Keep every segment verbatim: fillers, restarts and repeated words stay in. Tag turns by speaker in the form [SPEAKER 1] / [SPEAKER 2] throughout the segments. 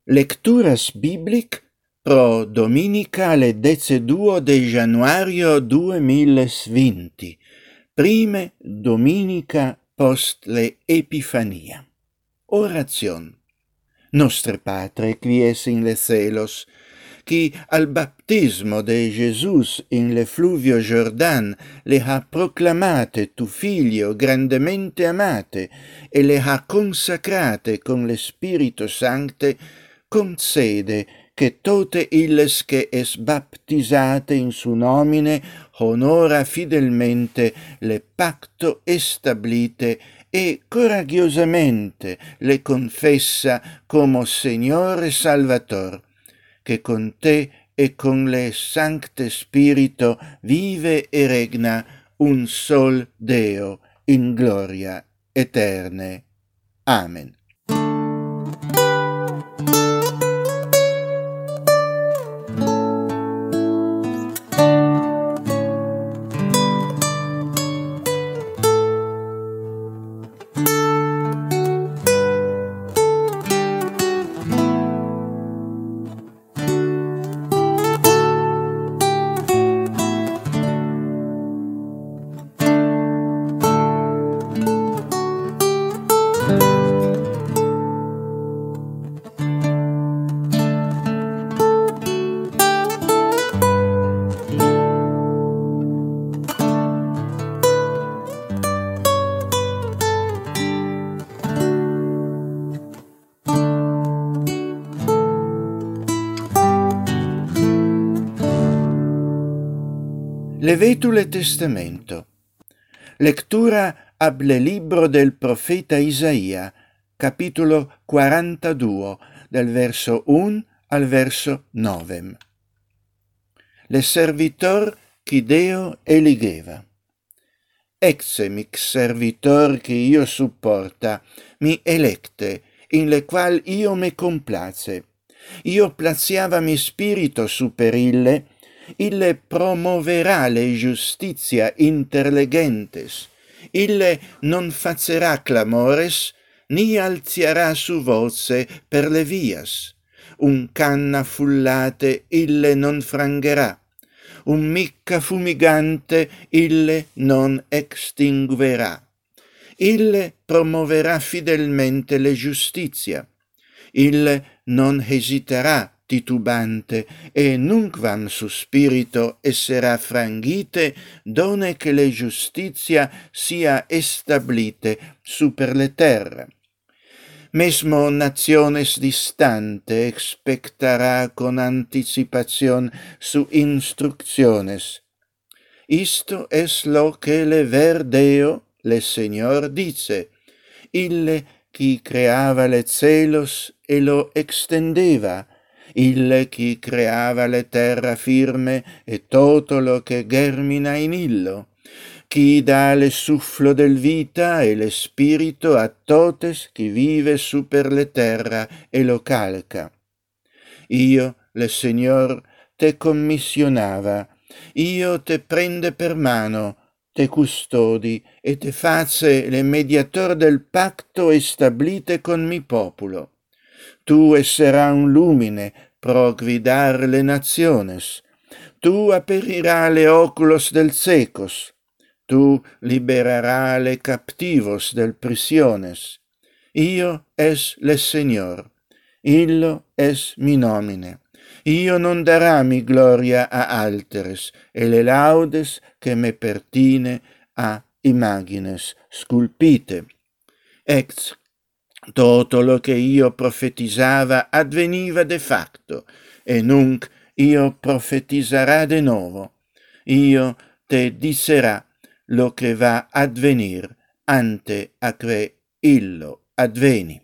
[SPEAKER 1] Lecturas biblic pro dominica le deceduo de januario duemilasvinti, prime dominica post le Epifania. Oration. Nostre Patre, qui es in le celos, qui al baptismo de Jesus in le fluvio Jordan le ha proclamate tu Figlio grandemente amate e le ha consacrate con le Spirito Sancte, concede che tote illes che es baptisate in su nomine honora fidelmente le pacto establite e coragiosamente le confessa como Señor e Salvator, che con te e con le Sancte Spirito vive e regna un sol Deo in gloria eterne. Amen. Levetule Testamento. Lectura ab le libro del profeta Isaia, capitolo quarantadue, del verso un al verso nove. Le servitor qui Deo eligeva. Ecce mix servitor che io supporta, mi electe, in le qual io me complace. Io placiava mi spirito super ille, ille promoverà le justitia interlegentes, ille non facerà clamores, ni alzierà su voce per le vias. Un canna fullate ille non frangherà, un micca fumigante ille non extinguerà. Ille promoverà fidelmente le justitia, ille non hesiterà titubante, e nunquam su spirito esserà franghite, done che le justitia sia establite super le terra. Mesmo naciones distante expectará con anticipación su instrucciones. Isto es lo que le verdeo, le Señor dice, ille qui creava le celos e lo extendeva, ille qui creava le terra firme e toto lo che germina in illo, qui dà le sufflo del vita e le spirito a totes qui vive super le terra e lo calca. Io, le Señor, te commissionava, io te prende per mano, te custodi e te face le mediator del pacto establite con mi populo. Tu esserà un lumine pro guidar le naciones. Tu aperirà le oculos del secos. Tu liberará le captivos del prisiones. Io es le Señor. Illo es mi nomine. Io non darà mi gloria a alteres, e le laudes che me pertine a imagines sculpite. Ex toto lo che io profetisava adveniva de facto, e nunc io profetisarà de novo. Io te disserà lo che va advenir ante aque illo adveni.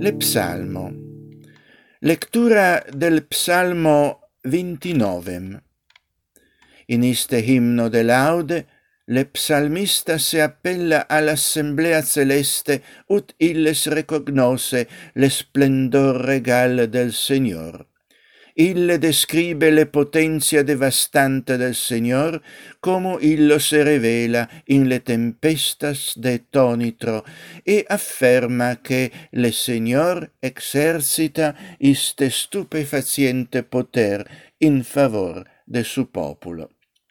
[SPEAKER 1] Le Psalmo. Lectura del Psalmo veintinueve. In este himno de laude, le psalmista se appella all'assemblea celeste ut illes recognose le splendor regal del Señor. Ille describe le potencia devastante del Señor, como illo se revela in le tempestas de tonitro, e afferma che le Señor exercita iste stupefaciente poter in favor de su populo.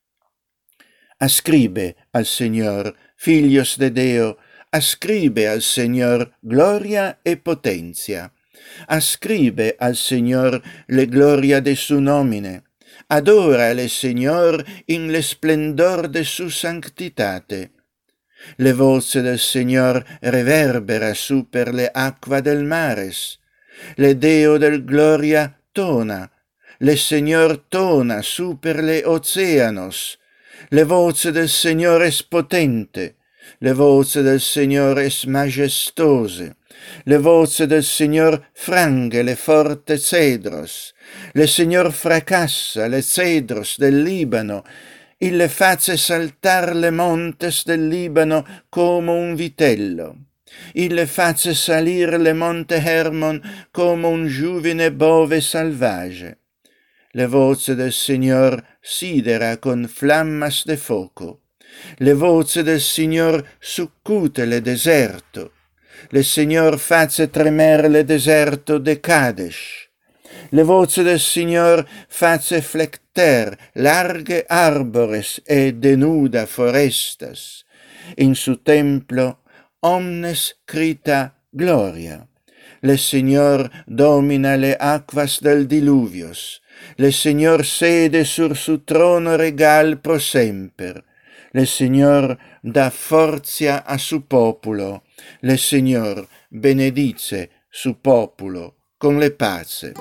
[SPEAKER 1] Ascribe al Señor, filios de Deo, ascribe al Señor gloria e potencia. Ascribe al Señor le gloria de su nomine. Adora al Señor in le splendor de su sanctitate. Le voce del Señor reverbera su per le acqua del mares. Le Deo del gloria tona. Le Señor tona su per le oceanos. Le voce del Señor es potente. Le voce del Señor es majestose. Le voce del Señor frange le forte cedros. Le Señor fracassa le cedros del Libano. Ille face saltar le montes del Libano come un vitello. Ille face salir le monte Hermon come un giuvine bove salvage. Le voce del Signor sidera con flammas de foco. Le voce del Signor succute le deserto. Le Signor face tremer le deserto de Kadesh. Le voce del Signor face flecter larghe arbores e denuda forestas. In su templo omnes crita gloria. Le Signor domina le aquas del diluvios. Le Signor sede sur su trono regal pro semper. Le Signor dà forza a su populo. Le Signor benedice su populo con le pace.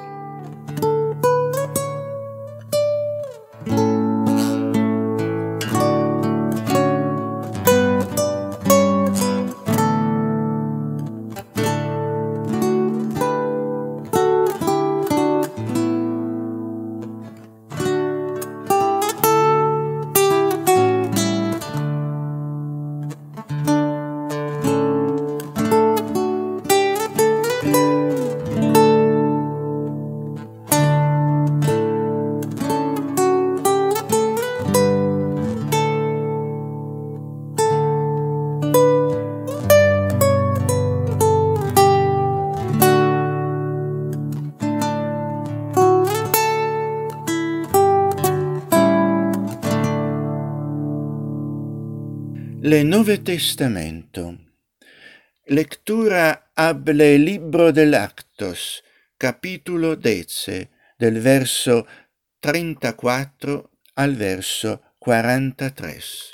[SPEAKER 1] Le Nove Testamento. Lectura ab le libro del Actos, capítulo dieci, del verso trentaquattro al verso quarantatré.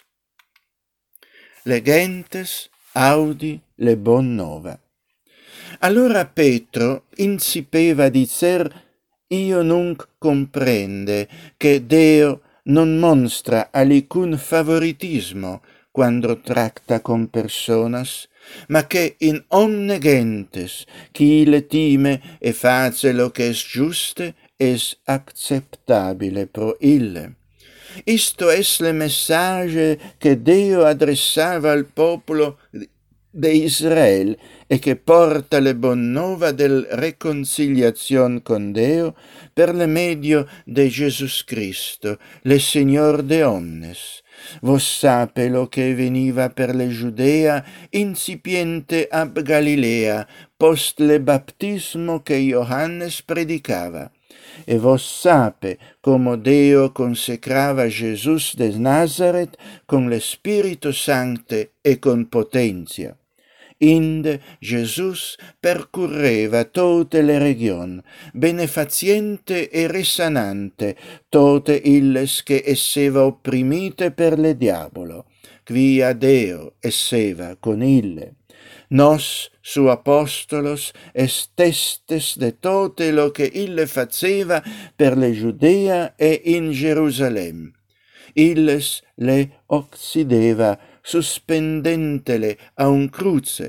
[SPEAKER 1] Legentes audi le bon nova. Allora Petro incipeva dicer: io nunc comprende che Deo non monstra alicun favoritismo quando tracta con personas, ma che in omne gentes chi le time e face lo che es giuste es acceptabile pro ille. Isto es le message che Deo adressava al popolo de Israel e che porta le bon nova del reconciliazion con Deo per le medio de Jesus Cristo, le Signor de omnes. Vos sape lo che veniva per le Giudea incipiente ab Galilea post le baptismo che Johannes predicava. E vos sape como Deo consecrava Jesus de Nazaret con le Spirito Sancte e con potentia. Inde Jesus percurreva tote le region, benefaciente e resanante tote illes che esseva opprimite per le diabolo, quia Deo esseva con ille. Nos, su apostolos, est testes de tote lo che ille faceva per le Giudea e in Gerusalem. Illes le occideva suspendentele a un cruce,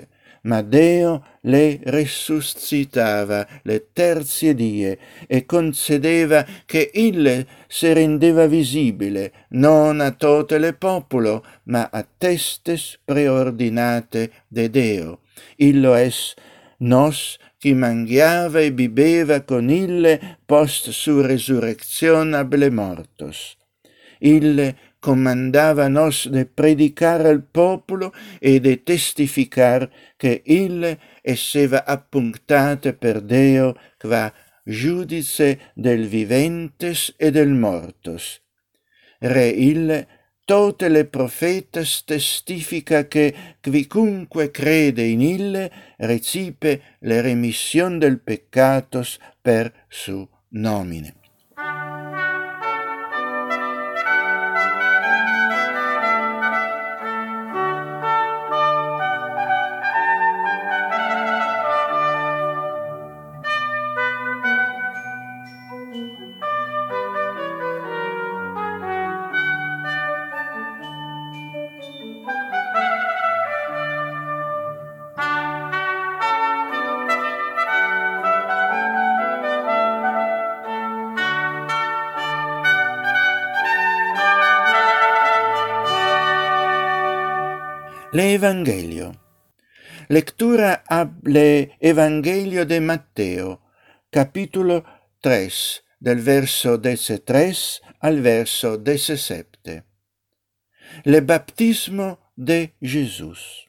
[SPEAKER 1] ma Deo le resuscitava le terzie die e concedeva che ille se rendeva visibile non a tote le populo, ma a testes preordinate de Deo. Illo es nos chi mangiava e bibeva con ille post su resurrectionable mortos. Ille comandava nos de predicar al populo e de testificar che ille esseva appunctate per Deo qua giudice del viventes e del mortos. Re ille tote le profetas testifica che quicunque crede in ille recipe le remission del peccatos per su nomine. L'Evangelio. Lectura ab le Evangelio de Matteo, capítulo tres, del verso diecitrés al verso diecisiete. Le baptismo de Jesús.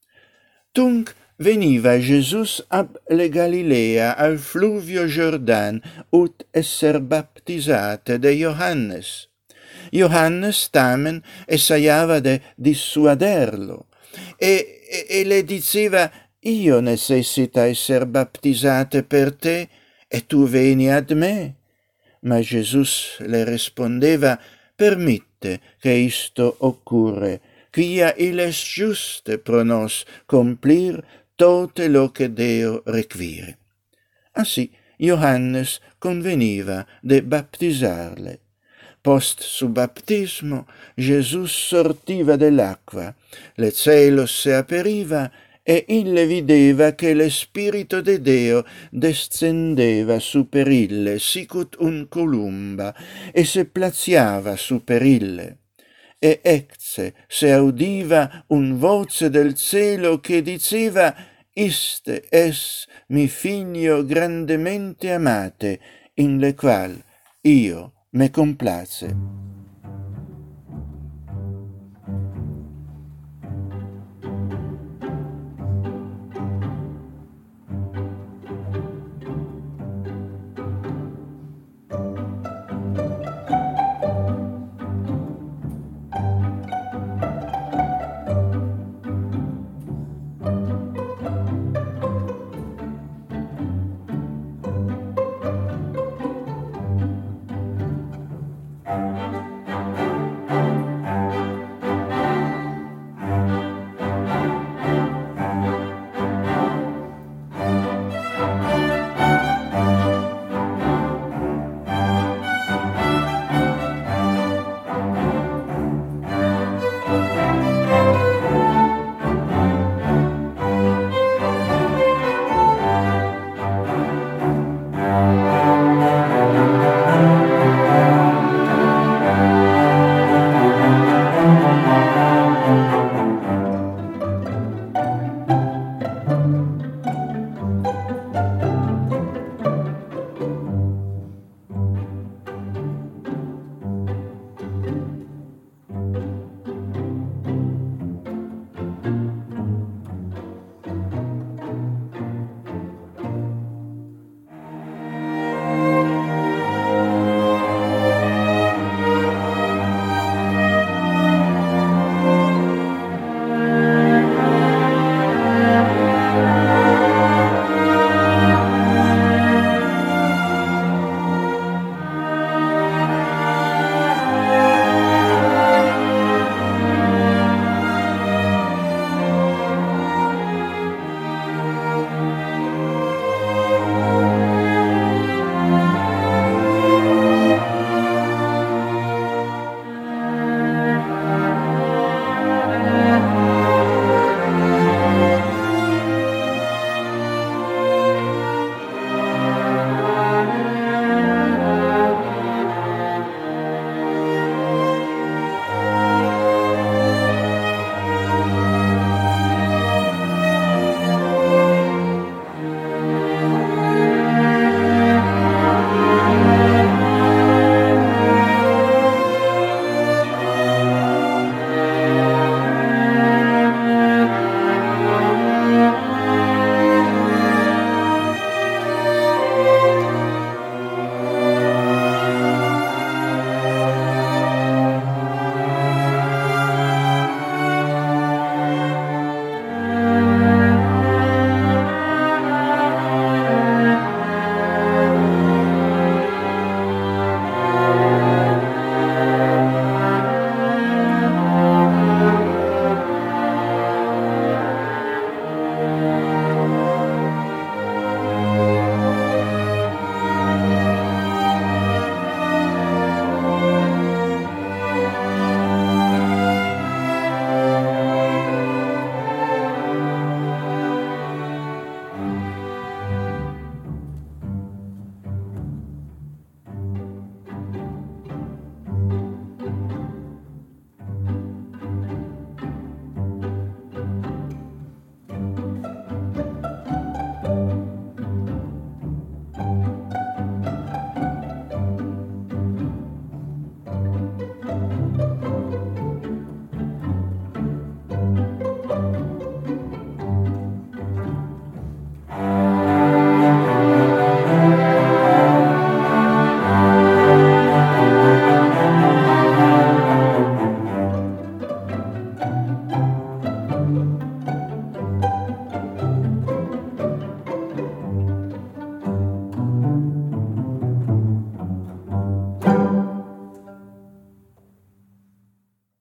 [SPEAKER 1] Tunc veniva Jesús ab le Galilea al fluvio Jordan ut esser baptisate de Johannes. Johannes tamen essaiava de dissuaderlo e, e, e le diceva: io necessita esser baptisate per te e tu veni ad me. Ma Jesús le rispondeva: permitte che isto occurre, quia il es giuste pro nos complir tote lo che Deo require. Assi Johannes conveniva de baptisarle. Post su baptismo, Jesús sortiva dell'acqua, le celos se aperiva e ille videva che le spirito de Deo descendeva su per ille, sicut un columba, e se placiava su per ille. E ecce se audiva un voce del cielo che diceva: iste es mi figlio grandemente amate, in le qual io me complace.